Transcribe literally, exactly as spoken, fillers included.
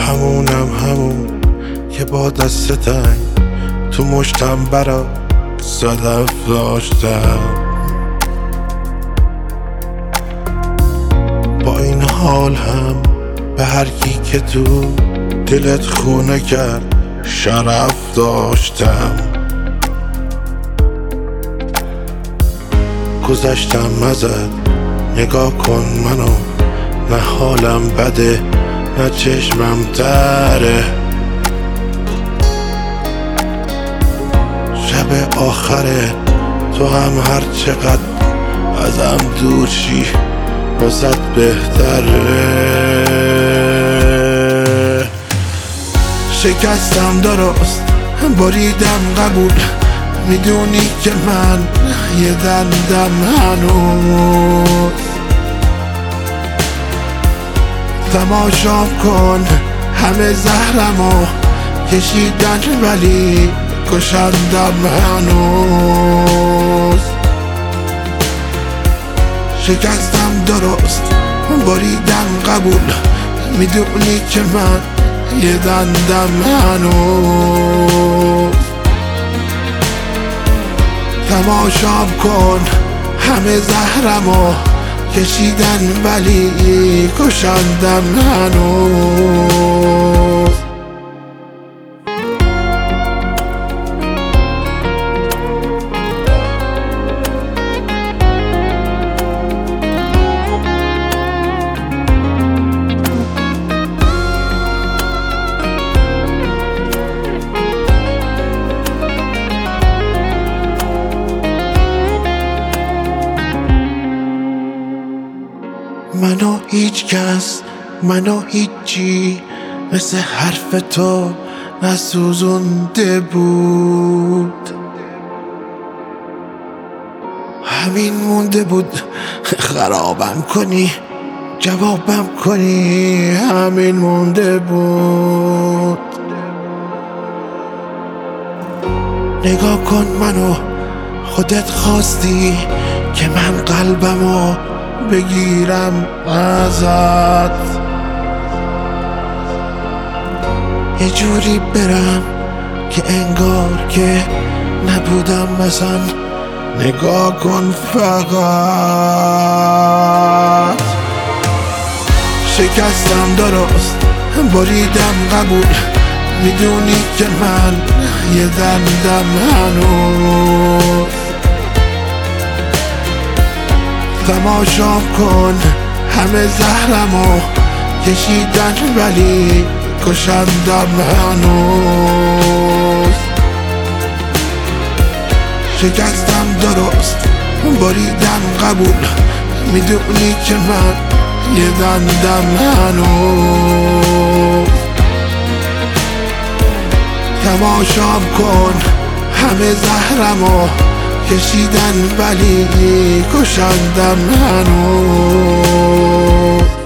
همونم همون که با دست تنگ تو مشتم برا صدف داشتم. با این حال هم به هر کی که تو دلت خونه کرد شرف داشتم. گذشتم ازت نگاه کن منو، نه حالم بده نه چشمم تره. شب آخره تو هم هر چقدر ازم دور شی واسه بهتره. شکستم درست بریدم قبول، میدونی که من یه دندم هنوز. تماشا کن همه زهرمو کشیدن ولی کشندم هنوز. شکستم درست بریدم قبول، میدونی که من یه دندم هنوز. تماشا کن همه زهرمو کشیدن ولی کشندم هنوز. منو هیچ کس منو هیچی مثل حرف تو نسوزونده بود. همین مونده بود خرابم کنی جوابم کنی، همین مونده بود. نگاه کن منو، خودت خواستی که من قلبمو بگیرم ازت، یه جوری برم که انگار که نبودم مثلا. نگاه کن فقط. شکستم درست بریدم قبول، میدونی که من یه دندم هنوز. تماشا کن همه زهرمو کشیدن ولی کشندم هنوز. شکستم درست بریدم قبول، میدونی که من یه دندم هنوز. تماشا کن همه زهرمو کشیدن ولی کشندم هنوز.